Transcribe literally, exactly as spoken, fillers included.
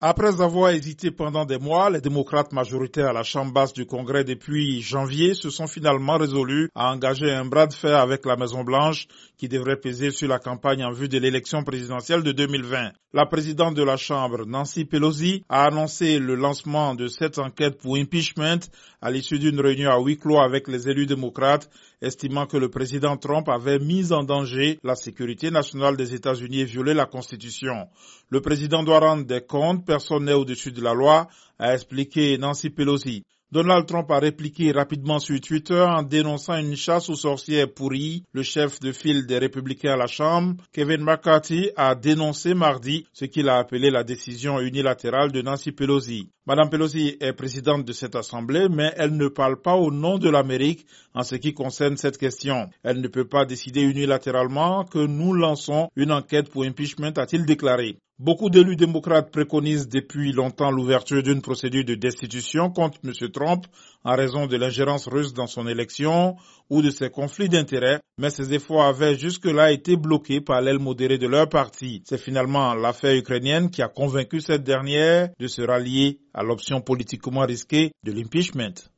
Après avoir hésité pendant des mois, les démocrates majoritaires à la Chambre basse du Congrès depuis janvier se sont finalement résolus à engager un bras de fer avec la Maison-Blanche qui devrait peser sur la campagne en vue de l'élection présidentielle de deux mille vingt. La présidente de la Chambre, Nancy Pelosi, a annoncé le lancement de cette enquête pour impeachment à l'issue d'une réunion à huis clos avec les élus démocrates, estimant que le président Trump avait mis en danger la sécurité nationale des États-Unis et violé la Constitution. Le président doit rendre des comptes, personne n'est au-dessus de la loi, a expliqué Nancy Pelosi. Donald Trump a répliqué rapidement sur Twitter en dénonçant une chasse aux sorcières pourries. Le chef de file des Républicains à la Chambre, Kevin McCarthy, a dénoncé mardi ce qu'il a appelé la décision unilatérale de Nancy Pelosi. Madame Pelosi est présidente de cette assemblée, mais elle ne parle pas au nom de l'Amérique en ce qui concerne cette question. Elle ne peut pas décider unilatéralement que nous lançons une enquête pour impeachment, a-t-il déclaré. Beaucoup d'élus démocrates préconisent depuis longtemps l'ouverture d'une procédure de destitution contre M. Trump en raison de l'ingérence russe dans son élection ou de ses conflits d'intérêts, mais ces efforts avaient jusque-là été bloqués par l'aile modérée de leur parti. C'est finalement l'affaire ukrainienne qui a convaincu cette dernière de se rallier à l'option politiquement risquée de l'impeachment.